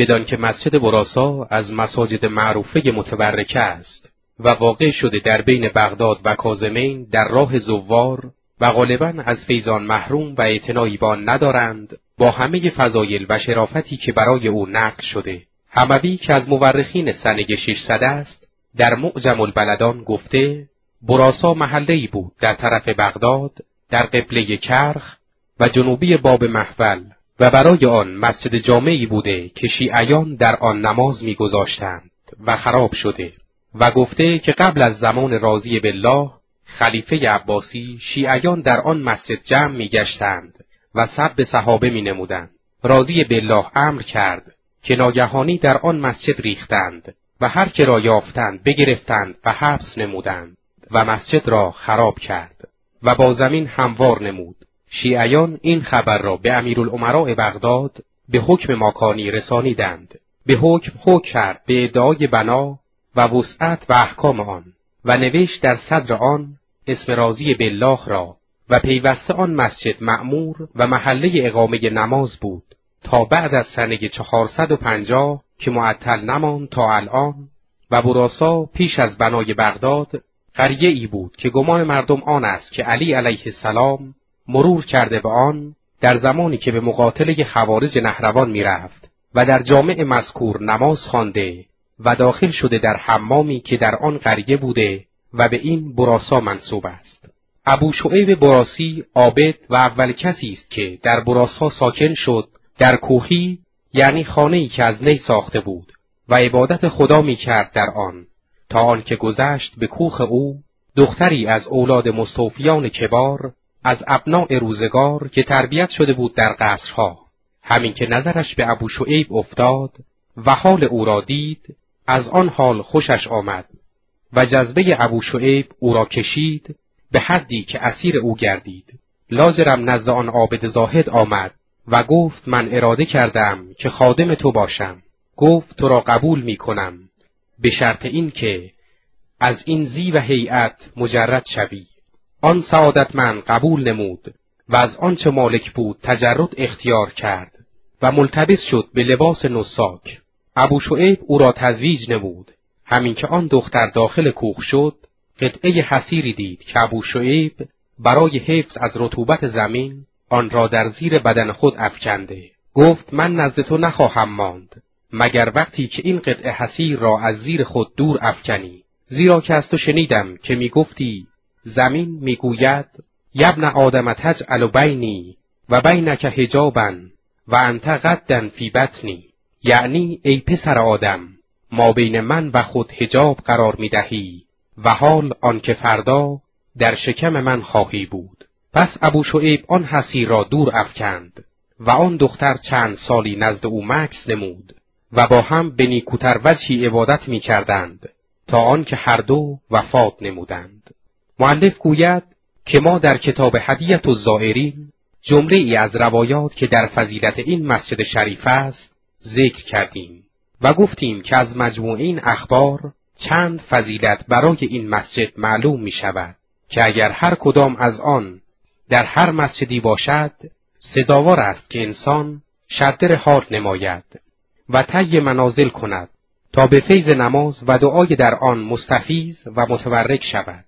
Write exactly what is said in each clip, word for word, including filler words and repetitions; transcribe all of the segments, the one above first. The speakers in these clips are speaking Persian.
بدان که مسجد براسا از مساجد معروفه متبرکه است و واقع شده در بین بغداد و کاظمین در راه زوار و غالباً از فیضان محروم و اعتنایی به آن ندارند، با همه فضایل و شرافتی که برای او نقل شده. حموی که از مورخین سنه ششصد است، در معجم البلدان گفته براسا محله‌ای بود در طرف بغداد، در قبله کرخ و جنوبی باب محول و برای آن مسجد جامعی بوده که شیعیان در آن نماز می‌گذاشتند و خراب شده. و گفته که قبل از زمان راضی بالله خلیفه عباسی شیعیان در آن مسجد جمع می‌گشتند و سب صحابه می‌نمودند. راضی بالله امر کرد که ناگهانی در آن مسجد ریختند و هر که را یافتند بگرفتند و حبس نمودند و مسجد را خراب کرد و با زمین هموار نمود. شیعیان این خبر را به امیرالامراء بغداد به حکم ماکانی رسانیدند. به حکم حکم کرد به ادعای بنا و وسعت و احکام آن و نوشت در صدر آن اسم راضی بالله را و پیوسته آن مسجد مأمور و محله اقامه نماز بود تا بعد از سنه چهارصد و پنجاه که معطل نماند تا الان. و براسا پیش از بنای بغداد قریه ای بود که گمان مردم آن است که علی علیه السلام مرور کرده به آن در زمانی که به مقاتله خوارج نهروان می رفت و در جامع مذکور نماز خوانده و داخل شده در حمامی که در آن قریه بوده و به این براسا منسوب است. ابو شعیب براسی عابد و اول کسی است که در براسا ساکن شد، در کوهی یعنی خانه‌ای که از نی ساخته بود و عبادت خدا می کرد در آن، تا آن که گذشت به کوخ او دختری از اولاد مستوفیان کبار از ابناء روزگار که تربیت شده بود در قصرها. همین که نظرش به ابو شعیب افتاد و حال او را دید، از آن حال خوشش آمد و جذبه ابو شعیب او را کشید به حدی که اسیر او گردید. لاجرم نزد آن عابد زاهد آمد و گفت من اراده کردم که خادم تو باشم. گفت تو را قبول می کنم به شرط این که از این زی و هیئت مجرد شوی. آن سعادتمند قبول نمود و از آنچه مالک بود تجرد اختیار کرد و ملتبس شد به لباس نساک. ابو شعیب او را تزویج نمود. همین که آن دختر داخل کوخ شد، قطعه حصیری دید که ابو شعیب برای حفظ از رطوبت زمین آن را در زیر بدن خود افکنده. گفت من نزد تو نخواهم ماند مگر وقتی که این قطعه حصیر را از زیر خود دور افکنی، زیرا که از تو شنیدم که می گفتی زمین می گوید یبن آدم تجعل بینی و بینک حجابا و انت غدا فی بطنی، یعنی ای پسر آدم ما بین من و خود حجاب قرار می دهی و حال آنکه فردا در شکم من خواهی بود. پس ابو شعیب آن حصیر را دور افکند و آن دختر چند سالی نزد او مکث نمود و با هم به نیکوتر وجهی عبادت می کردند تا آنکه هر دو وفات نمودند. مؤلف گوید که ما در کتاب هدیة الزائرین جمله ای از روایات که در فضیلت این مسجد شریف است ذکر کردیم و گفتیم که از مجموع این اخبار چند فضیلت برای این مسجد معلوم می شود که اگر هر کدام از آن در هر مسجدی باشد سزاوار است که انسان شد رحال نماید و طی منازل کند تا به فیض نماز و دعای در آن مستفیض و متبرک شود.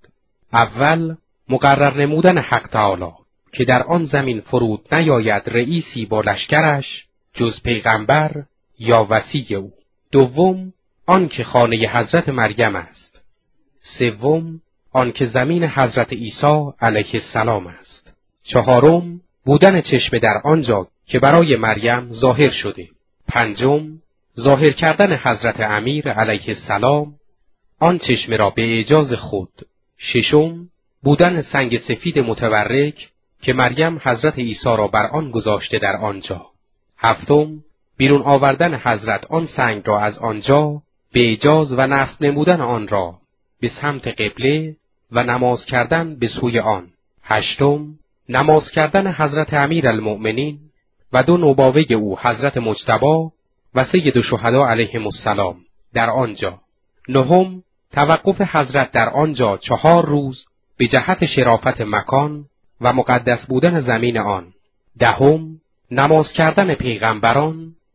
اول مقرر نمودن حق تعالی که در آن زمین فرود نیاید رئیسی با لشکرش جز پیغمبر یا وصی او. دوم آن که خانه حضرت مریم است. سوم آن که زمین حضرت عیسی علیه السلام است. چهارم بودن چشمه در آنجا که برای مریم ظاهر شده. پنجم ظاهر کردن حضرت امیر علیه السلام آن چشمه را به اعجاز خود. ششم بودن سنگ سفید متورک که مریم حضرت عیسی را بر آن گذاشته در آنجا. هفتم بیرون آوردن حضرت آن سنگ را از آنجا به اعجاز و نصب نمودن آن را به سمت قبله و نماز کردن به سوی آن. هشتم نماز کردن حضرت امیر المؤمنین و دو نوباوه او حضرت مجتبی و سید الشهدا علیهم السلام در آنجا. نهم توقف حضرت در آنجا چهار روز به جهت شرافت مکان و مقدس بودن زمین آن. دهم نماز کردن پیغمبران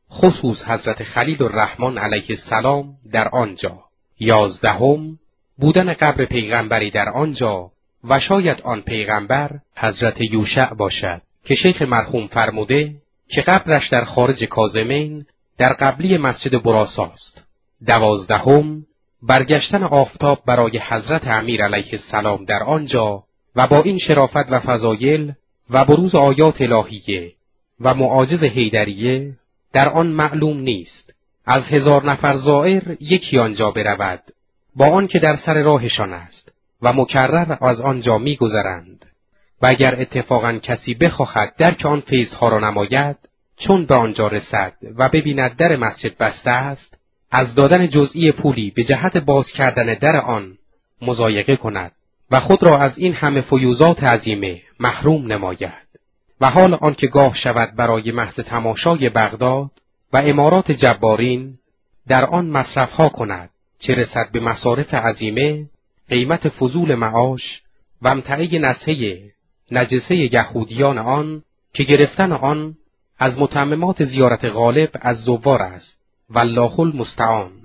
خصوص حضرت خلیل الرحمن علیه السلام در آنجا. یازدهم، بودن قبر پیغمبری در آنجا و شاید آن پیغمبر حضرت یوشع باشد که شیخ مرحوم فرموده که قبرش در خارج کاظمین در قبلی مسجد براساست. دوازدهم، برگشتن آفتاب برای حضرت امیر علیه السلام در آنجا و با این شرافت و فضایل و بروز آیات الهیه و معاجز حیدریه در آن معلوم نیست از هزار نفر زائر یکی آنجا برود، با آن که در سر راهشان است و مکرر از آنجا می گذرند. و اگر اتفاقا کسی بخواهد درک آن فیضها را نماید، چون به آنجا رسد و ببیند در مسجد بسته است، از دادن جزئی پولی به جهت باز کردن در آن مضایقه کند و خود را از این همه فیوزات عظیمه محروم نماید. و حال آنکه گاه شود برای محض تماشای بغداد و امارات جبارین در آن مصرفها کند، چه رسد به مصارف عظیمه، قیمت فضول معاش و امتعه نزهه نجسه یهودیان آن که گرفتن آن از متممات زیارت غالب از زوار است. والله المستعان.